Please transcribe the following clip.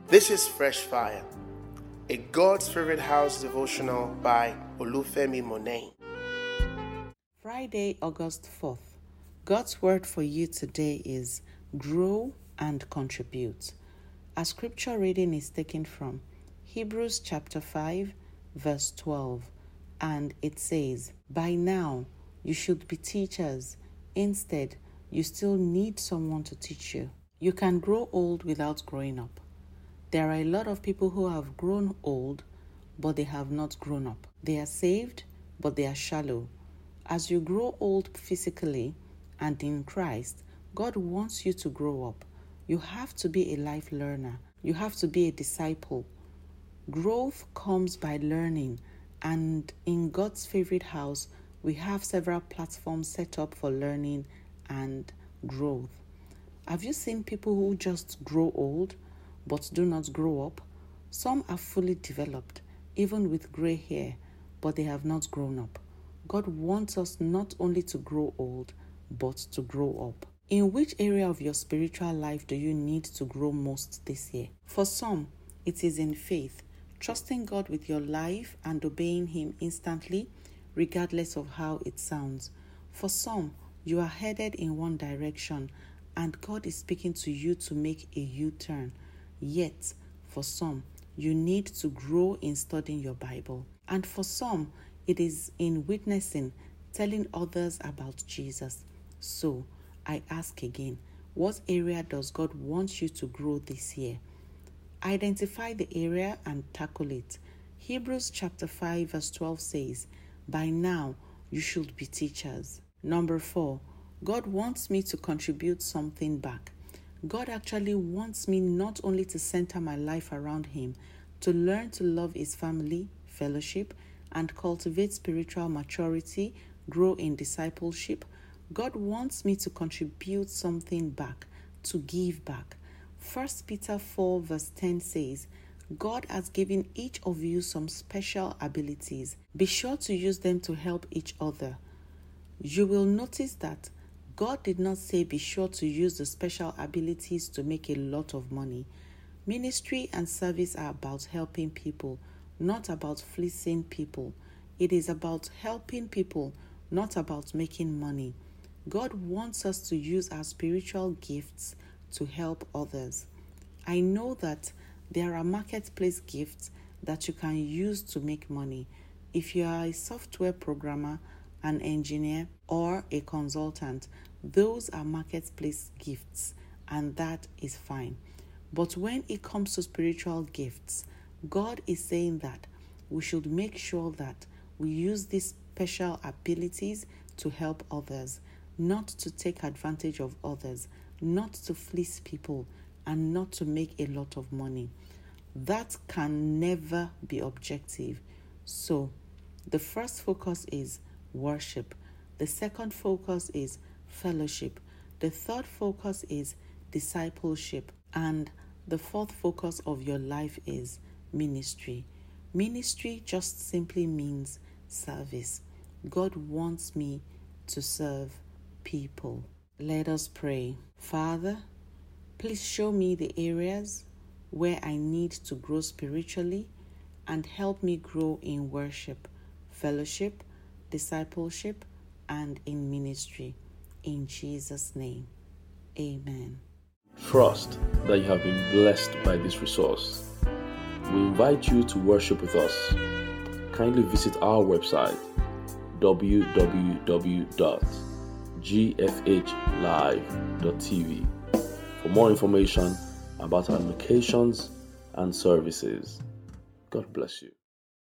This is Fresh Fire, a God's Favorite House devotional by Olufemi Monet. Friday, August 4th. God's word for you today is grow and contribute. Our scripture reading is taken from Hebrews chapter 5, verse 12, and it says, "By now you should be teachers. Instead, you still need someone to teach you." You can grow old without growing up. There are a lot of people who have grown old, but they have not grown up. They are saved, but they are shallow. As you grow old physically and in Christ, God wants you to grow up. You have to be a life learner. You have to be a disciple. Growth comes by learning, and in God's favorite house, we have several platforms set up for learning and growth. Have you seen people who just grow old but do not grow up? Some are fully developed, even with gray hair, but they have not grown up. God wants us not only to grow old, but to grow up. In which area of your spiritual life do you need to grow most this year? For some, it is in faith, trusting God with your life and obeying Him instantly, regardless of how it sounds. For some, you are headed in one direction, and God is speaking to you to make a U-turn. Yet, for some, you need to grow in studying your Bible. And for some, it is in witnessing, telling others about Jesus. So, I ask again, what area does God want you to grow this year? Identify the area and tackle it. Hebrews chapter 5 verse 12 says, "By now you should be teachers." Number 4, God wants me to contribute something back. God actually wants me not only to center my life around Him, to learn to love His family, fellowship, and cultivate spiritual maturity, grow in discipleship. God wants me to contribute something back, to give back. 1 Peter 4 verse 10 says, "God has given each of you some special abilities. Be sure to use them to help each other." You will notice that God did not say be sure to use the special abilities to make a lot of money. Ministry and service are about helping people, not about fleecing people. It is about helping people, not about making money. God wants us to use our spiritual gifts to help others. I know that there are marketplace gifts that you can use to make money. If you are a software programmer, an engineer, or a consultant, those are marketplace gifts, and that is fine. But when it comes to spiritual gifts, God is saying that we should make sure that we use these special abilities to help others, not to take advantage of others, not to fleece people, and not to make a lot of money. That can never be objective. So, the first focus is worship. The second focus is fellowship. The third focus is discipleship. And the fourth focus of your life is ministry. Ministry just simply means service. God wants me to serve people. Let us pray. Father, please show me the areas where I need to grow spiritually and help me grow in worship, fellowship, discipleship, and in ministry. In Jesus' name, amen. Trust that you have been blessed by this resource. We invite you to worship with us. Kindly visit our website www.gfhlive.tv for more information about our locations and services. God bless you.